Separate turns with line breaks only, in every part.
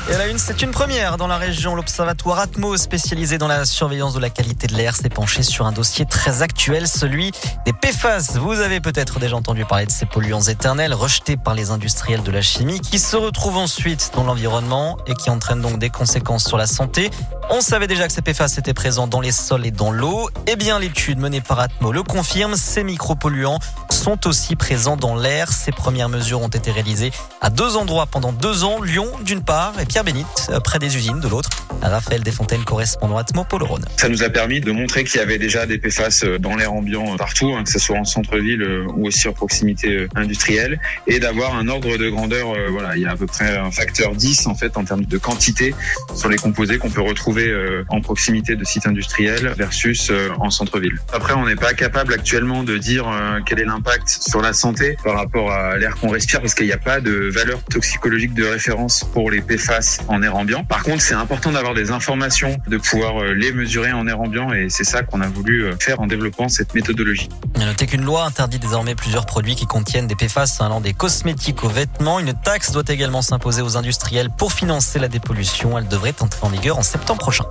Et à la une, c'est une première dans la région. L'Observatoire Atmos, spécialisé dans la surveillance de la qualité de l'air, s'est penché sur un dossier très actuel, celui des PFAS. Vous avez peut-être déjà entendu parler de ces polluants éternels rejetés par les industriels de la chimie qui se retrouvent ensuite dans l'environnement et qui entraînent donc des conséquences sur la santé. On savait déjà que ces PFAS étaient présents dans les sols et dans l'eau. Eh bien, l'étude menée par Atmos le confirme. Ces micropolluants sont aussi présents dans l'air. Ces premières mesures ont été réalisées à 2 endroits pendant 2 ans. Lyon, d'une part, et Pierre-Bénite, près des usines, de l'autre. Raphaël Desfontaines, correspondant Atmos pour le Rhône.
Ça nous a permis de montrer qu'il y avait déjà des PFAS dans l'air ambiant partout, que ce soit en centre-ville ou aussi en proximité industrielle, et d'avoir un ordre de grandeur. Il y a à peu près un facteur 10 en fait en termes de quantité sur les composés qu'on peut retrouver en proximité de sites industriels versus en centre-ville. Après, on n'est pas capable actuellement de dire quel est l'impact sur la santé par rapport à l'air qu'on respire parce qu'il n'y a pas de valeur toxicologique de référence pour les PFAS en air ambiant. Par contre, c'est important d'avoir des informations, de pouvoir les mesurer en air ambiant et c'est ça qu'on a voulu faire en développant cette méthodologie.
Notez qu'une loi interdit désormais plusieurs produits qui contiennent des PFAS allant des cosmétiques aux vêtements. Une taxe doit également s'imposer aux industriels pour financer la dépollution. Elle devrait entrer en vigueur en septembre prochain.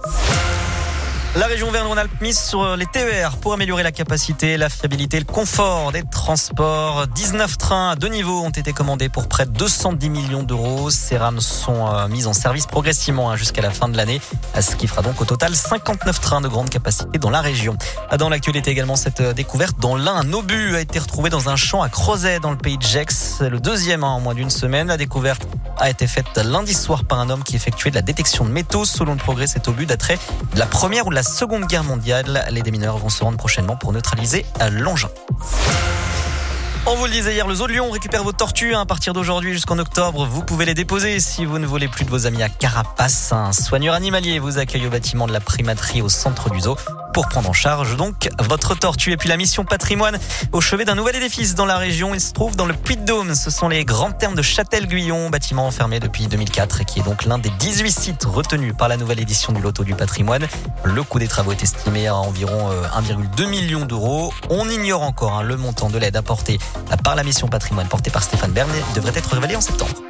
La région Auvergne-Rhône-Alpes mise sur les TER pour améliorer la capacité, la fiabilité, le confort des transports. 19 trains à 2 niveaux ont été commandés pour près de 210 millions d'euros. Ces rames sont mises en service progressivement jusqu'à la fin de l'année, ce qui fera donc au total 59 trains de grande capacité dans la région. Dans l'actualité également, cette découverte dans l'Ain, un obus a été retrouvé dans un champ à Crozet dans le pays de Gex. Le deuxième en moins d'une semaine. La découverte a été faite lundi soir par un homme qui effectuait de la détection de métaux. Selon le Progrès, cet obus daterait de la Première ou de la Seconde Guerre mondiale. Les démineurs vont se rendre prochainement pour neutraliser l'engin. On vous le disait hier, le zoo de Lyon récupère vos tortues à partir d'aujourd'hui jusqu'en octobre. Vous pouvez les déposer si vous ne voulez plus de vos amis à Carapace. Un soigneur animalier vous accueille au bâtiment de la primaterie au centre du zoo pour prendre en charge donc votre tortue. Et puis la mission patrimoine au chevet d'un nouvel édifice dans la région. Il se trouve dans le Puy-de-Dôme. Ce sont les grands thermes de Châtel-Guyon, bâtiment fermé depuis 2004 et qui est donc l'un des 18 sites retenus par la nouvelle édition du Loto du patrimoine. Le coût des travaux est estimé à environ 1,2 million d'euros. On ignore encore le montant de l'aide apportée par la mission patrimoine portée par Stéphane Bern devrait être révélé en septembre.